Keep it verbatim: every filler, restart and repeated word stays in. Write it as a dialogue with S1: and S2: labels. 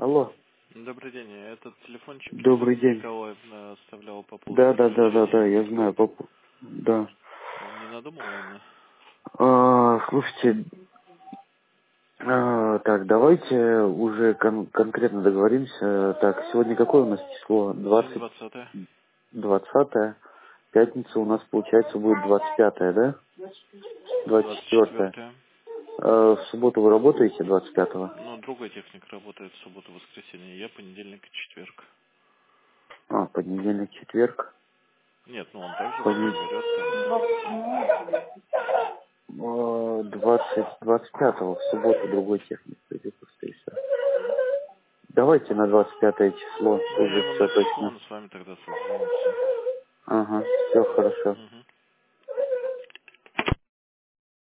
S1: Алло.
S2: Добрый день. Этот телефончик
S1: Добрый день.
S2: Николай э, оставлял по поводу
S1: Да, да, да, да, да,
S2: подключения
S1: я
S2: к
S1: знаю. Поп... Да.
S2: Не надумал, наверное?
S1: А, слушайте, а, так, давайте уже кон- конкретно договоримся. Так, сегодня какое у нас число?
S2: Сегодня
S1: Двадцать,
S2: двадцатое.
S1: двадцатое. Пятница у нас, получается, будет двадцать пятое, да? Двадцать
S2: двадцать
S1: четвертое.
S2: четвёртое.
S1: А, в субботу вы работаете двадцать пятого?
S2: Ну, другой техник работает в субботу, воскресенье. Я понедельник и четверг.
S1: А, понедельник, четверг.
S2: Нет, ну он также вас
S1: Понед...
S2: наберет там.
S1: а, двадцать, двадцать пятого в субботу другой техник придет, просто и всё. Давайте на двадцать пятое число,
S2: Ну, я
S1: уже
S2: ему
S1: все
S2: напишу,
S1: точно.
S2: он с вами тогда созвонится.
S1: Ага, все хорошо.
S2: Мгм.